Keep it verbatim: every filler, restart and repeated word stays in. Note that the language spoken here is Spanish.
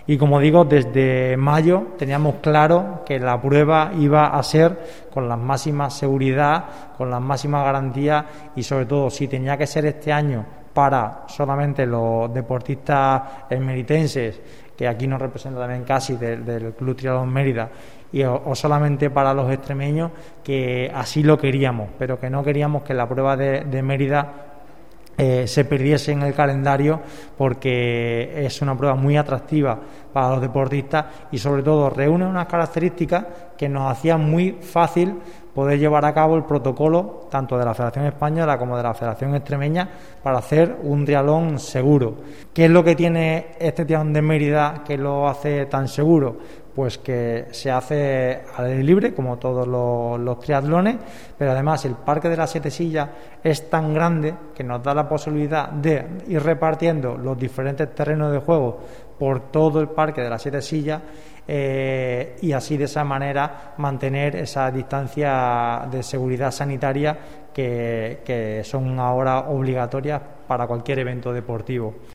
Y como digo, desde mayo teníamos claro que la prueba iba a ser con la máxima seguridad, con las máximas garantías y sobre todo si tenía que ser este año para solamente los deportistas emeritenses, que aquí nos representa también casi del, del Club Triatlón Mérida, y o, o solamente para los extremeños, que así lo queríamos, pero que no queríamos que la prueba de, de Mérida eh, se perdiese en el calendario, porque es una prueba muy atractiva para los deportistas y sobre todo reúne unas características que nos hacían muy fácil poder llevar a cabo el protocolo tanto de la Federación Española como de la Federación Extremeña para hacer un triatlón seguro. ¿Qué es lo que tiene este triatlón de Mérida que lo hace tan seguro? Pues que se hace al aire libre, como todos los, los triatlones, pero además el Parque de las Siete Sillas es tan grande que nos da la posibilidad de ir repartiendo los diferentes terrenos de juego por todo el Parque de las Siete Sillas, eh, y así de esa manera mantener esa distancia de seguridad sanitaria que, que son ahora obligatorias para cualquier evento deportivo.